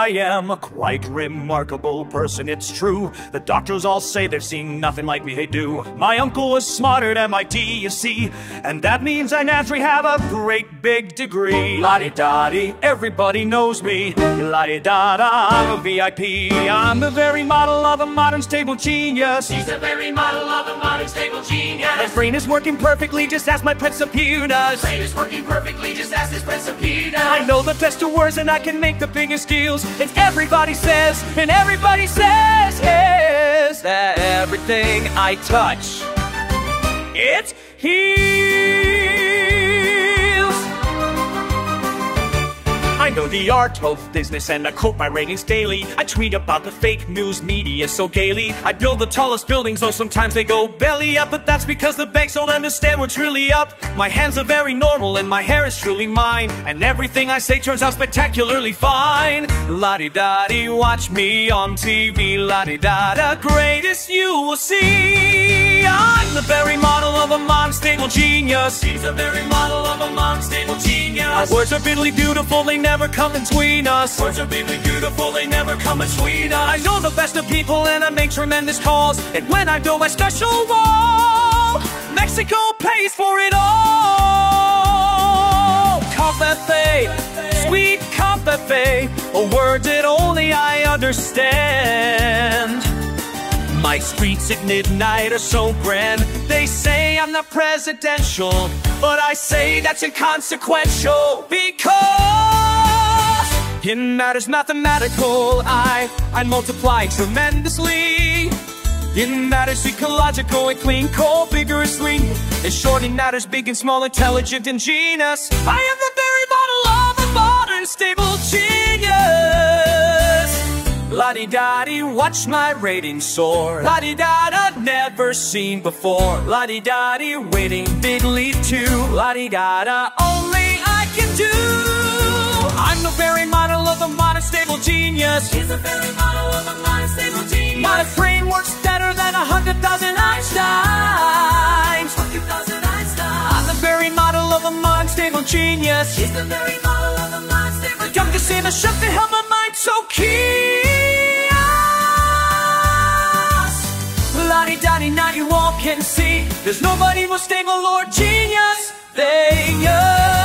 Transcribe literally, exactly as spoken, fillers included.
am a quite remarkable person, it's true. The doctors all say they've seen nothing like me, they do. My uncle was smarter at M I T, you see, and that means I naturally have a great big degree. La-di-da-di, everybody knows me. La-di-da-da, I'm a V I P. I'm the very model of a modern stable genius. He's the very model of a modern stable genius. His brain is working perfectly, just as my Principia does. Brain is working perfectly, just as his Principia does. I know the best of words and I can make the biggest deals. And everybody says, and everybody says, yes, that everything I touch, it heals. I know the art of business and I quote my ratings daily. I tweet about the fake news media so gaily. I build the tallest buildings, though sometimes they go belly up, but that's because the banks don't understand what's really up. My hands are very normal and my hair is truly mine, and everything I say turns out spectacularly fine. La-di-da-di, watch me on T V. La-di-da-da, greatest you will see. I'm the very model of a modern stable genius. He's the very model of a modern stable genius. My words are bitterly beautiful, they never come between us. Words are bitterly beautiful, they never come between us. I know the best of people and I make tremendous calls. And when I build my special wall, Mexico pays for it all. Covfefe, sweet covfefe, a word that only I understand. My streets at midnight are so grand. They say I'm not presidential, but I say that's inconsequential, because in matters mathematical I, I multiply tremendously. In matters ecological and clean coal vigorously. In short, in matters big and small, intelligent and genius, I am the very model of a modern stable genius. La-di-da-di, watch my ratings soar. La-di-da-da, never seen before. La-di-da-di, waiting big leap too. La-di-da-da, only I can do. I'm the very model of a modern stable genius. He's the very model of a modern stable genius. My brain works better than a hundred thousand Einsteins. Hundred thousand Einsteins. I'm the very model of a modern stable genius. He's the very model of a modern stable genius. Youngest in the shut to help my mind so keen. La-di-da-di, now you all can see there's nobody more stable or genius than you.